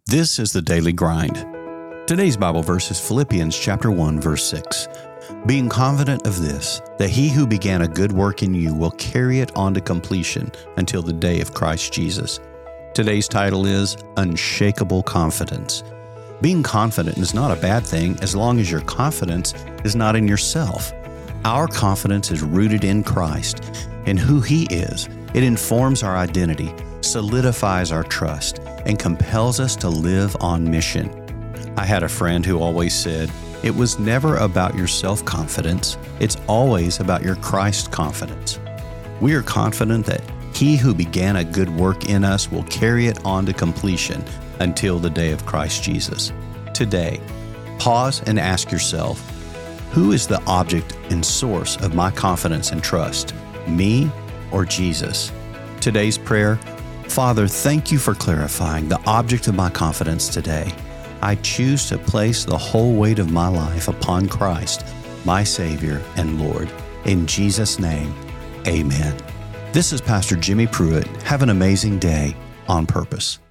This is the Daily Grind. Today's Bible verse is Philippians chapter 1, verse 6. Being confident of this, that he who began a good work in you will carry it on to completion until the day of Christ Jesus. Today's title is Unshakable Confidence. Being confident is not a bad thing as long as your confidence is not in yourself. Our confidence is rooted in Christ, in who He is. It informs our identity, solidifies our trust, and compels us to live on mission. I had a friend who always said, it was never about your self-confidence, it's always about your Christ confidence. We are confident that He who began a good work in us will carry it on to completion until the day of Christ Jesus. Today, pause and ask yourself, who is the object and source of my confidence and trust, me or Jesus? Today's prayer, Father, thank you for clarifying the object of my confidence today. I choose to place the whole weight of my life upon Christ, my Savior and Lord. In Jesus' name, amen. This is Pastor Jimmy Pruitt. Have an amazing day on purpose.